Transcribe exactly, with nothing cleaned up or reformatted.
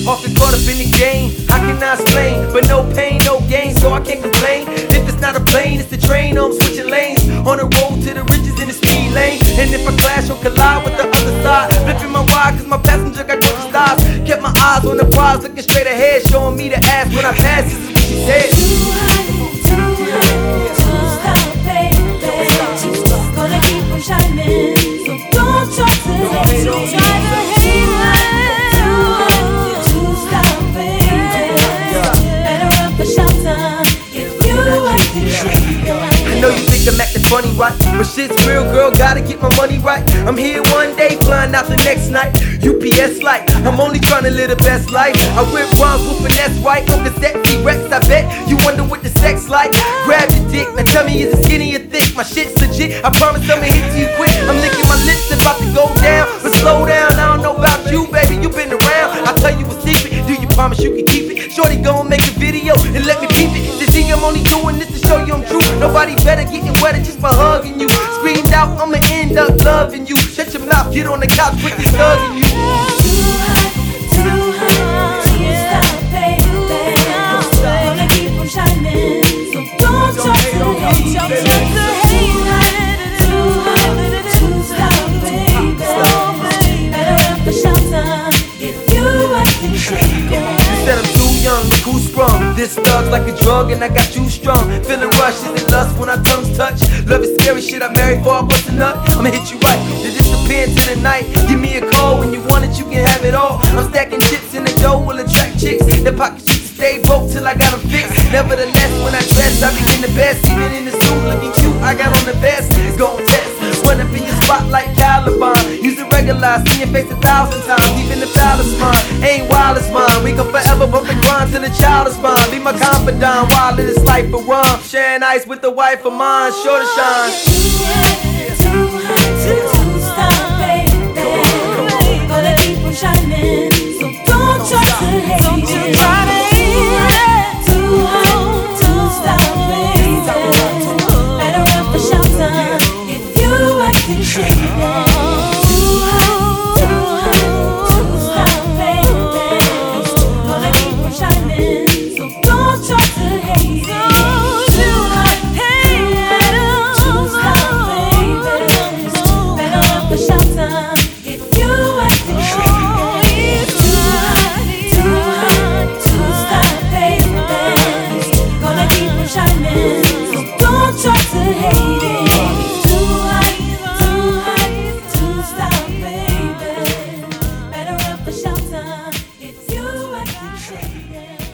Often caught up in the game, I cannot explain, but no pain, no gain, so I can't complain. If it's not a plane, it's a train, I'm switching lanes, on the road to the riches in the speed lane. And if I clash or collide with the other side, flipping my wide cause my passenger got different styles. Kept my eyes on the prize, looking straight ahead, showing me the ass when I pass, this is what she said. Too high, too high, too stop, baby. Gonna keep on shining, so don't try to hate, don't try to hate me. Too high, too stop, baby. Better run for shelter if you acting shady. I know you think I'm acting funny, right? But shit's real, girl, gotta get my money right. I'm here one day, flying out the next night. U P S light, I'm only trying to live the best life. I whip rhymes with finesse, right? On cassette, T-Rex, I bet you wonder what the sex like. Grab your dick, now tell me is it skinny or thick? My shit's legit, I promise I'ma hit you quick. I'm licking my lips, about to go down, but slow down, I don't know about you, baby, you been around. I'll tell you a secret, do you promise you can keep it? Shorty gon' make a video and let me peep it. This thing I'm only doing this to show you I'm true. Nobody better getting wetter just by hugging you. Screamed out, I'ma end up loving you. Shut your mouth, get on the couch with this thugging you. Too high, too high, too stop, baby. Gonna keep on shining, so don't try to hate, don't try to hate me. Too high, too stop, baby. Better run for shelter if you acting shady. Said I'm too young, look who's sprung. This thug's like a drug and I got too strong. Feeling rush, is it lust when our tongues touch? Love is scary shit, I married for a bust a nut. I'ma hit you right, to disappear into the night. Give me a call when you want it, you can have it all. I'm stacking chips in the dough, will attract chicks. The pocket chicks stay broke till I got them fixed. Nevertheless, when I dress, I begin the best. Even in the suit, looking cute, I got on the vest. Gon' test, wanna be a spot like Caliban. Use it regular, see your face a thousand times. Even the talisman, ain't wild as mine. We gon' forever bump and grind till the child is born. Be my confidant while in this life of rum. Sharing ice with the wife of mine, sure to shine. Too high, too stop, baby. Gonna keep on shining, so don't try to hate, don't you try to hate it. Too high, too stop, baby. Better run for shelter if you acting shady. Too high, too high, too stop, baby. Gonna keep on shining, so don't try to hate it. Too high, hate too stop, baby. Better run for shelter if you acting shady. Too high, too high, too stop, baby. Gonna keep on shining, so don't try to hate it. Too high, too high, too stop, baby. Better run for shelter if you acting shady.